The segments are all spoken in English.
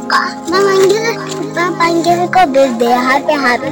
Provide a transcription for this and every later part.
Papanggil ko, bebe. Happy, happy.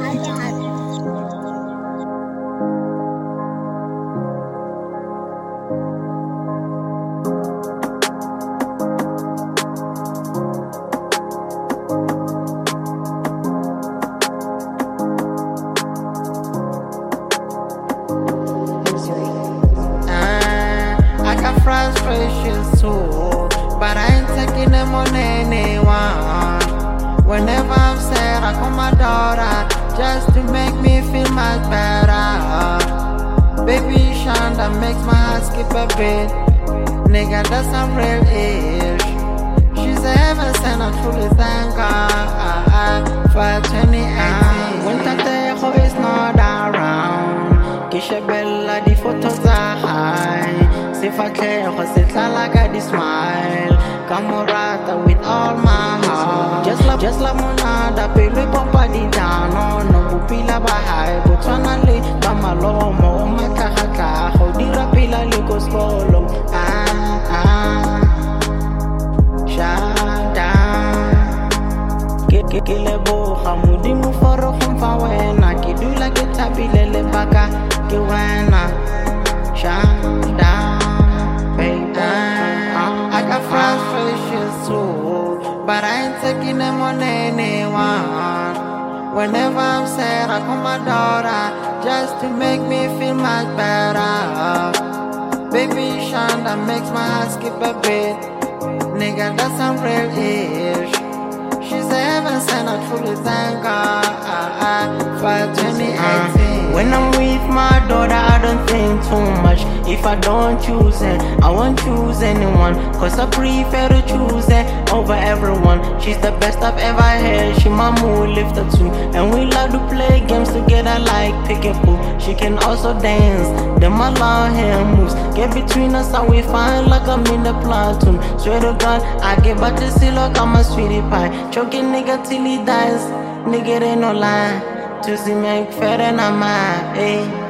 I got frustrations too, but I ain't taking them on anyone. Whenever I'm sad, I call my daughter just to make me feel much better. Baby Shonda makes my heart skip a bit. Nigga, that's some real ish. She's a heaven sent, I truly thank God for 2018. When Tatejo is not around, Kishabella di photos are high. Sifatlejo sitlala ka di smile. Kamorata with all my heart. Just la monada pele popa di dano. No bupila bahay Botswana le ba malomo. Makakaka ho dira pila le ko skolo. Shada ke leboga modimo for go mfa wena. Ke dula ke thabile le baka ke wena. Shada I got frustrations too, but I ain't taking them on anyone. Whenever I'm sad, I call my daughter just to make me feel much better. Baby Shonda makes my heart skip a bit. Nigga, that's some real ish. She's a heaven sent, I truly thank God for 2018. When I'm with my daughter, I don't think too much. If I don't choose it, I won't choose anyone. Cause I prefer to choose it over everyone. She's the best I've ever had. She my mood lifter too. And we love to play games together like pick-a-poo. She can also dance, them I love her moves. Get between us how we find like I'm in the platoon. Swear to God, I get back to see like I'm a sweetie pie. Choking nigga till he dies, nigga ain't no lie. To see me fair and I'm mad, ayy.